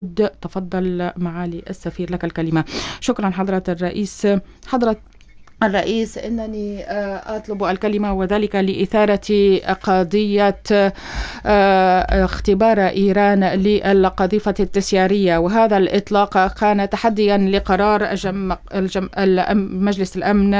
تفضل معالي السفير، لك الكلمة. شكرا حضرة الرئيس. حضرة الرئيس، إنني أطلب الكلمة وذلك لإثارة قضية اختبار إيران للقذيفة التسييرية، وهذا الإطلاق كان تحديا لقرار مجلس الأمن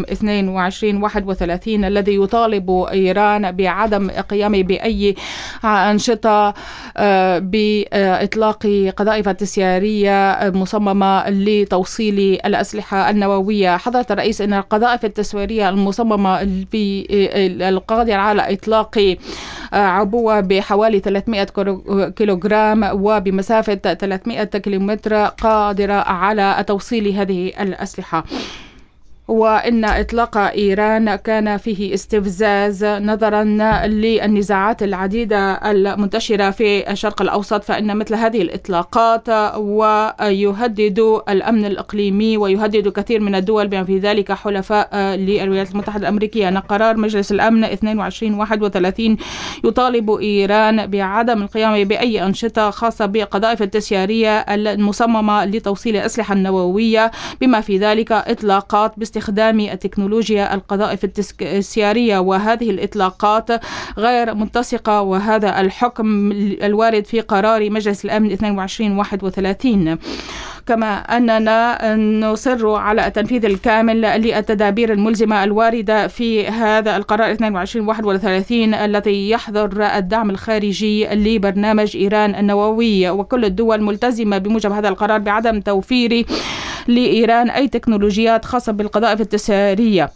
2231 الذي يطالب إيران بعدم القيام بأي أنشطة بإطلاق قذائف تسييرية مصممة لتوصيل الأسلحة النووية. حضرة الرئيس، إن القذائف التسييرية المصممة القادرة على إطلاق عبوة بحوالي 300 كيلوغرام وبمسافة 300 كيلومتر قادرة على توصيل هذه الأسلحة، وإن إطلاق إيران كان فيه استفزاز نظرا للنزاعات العديدة المنتشرة في الشرق الأوسط، فإن مثل هذه الإطلاقات ويهدد الأمن الإقليمي ويهدد كثير من الدول بما في ذلك حلفاء للولايات المتحدة الأمريكية. أن قرار مجلس الأمن 2231 يطالب إيران بعدم القيام بأي أنشطة خاصة بقذائف التسييرية المصممة لتوصيل الأسلحة النووية، بما في ذلك إطلاقات باستخدام التكنولوجيا القذائف التسييرية، وهذه الإطلاقات غير متسقة، وهذا الحكم الوارد في قرار مجلس الأمن 2231. كما أننا نصر على التنفيذ الكامل للتدابير الملزمة الواردة في هذا القرار 2231 الذي يحظر الدعم الخارجي لبرنامج إيران النووي، وكل الدول ملتزمة بموجب هذا القرار بعدم توفير لإيران أي تكنولوجيات خاصة بالقذائف التسييرية.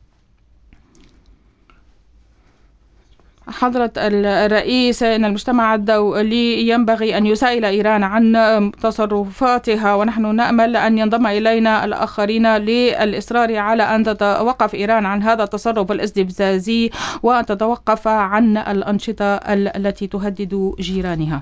حضرة الرئيس، إن المجتمع الدولي ينبغي أن يسائل إيران عن تصرفاتها، ونحن نأمل أن ينضم إلينا الآخرين للإصرار على أن تتوقف إيران عن هذا التصرف الاستفزازي وأن تتوقف عن الأنشطة التي تهدد جيرانها.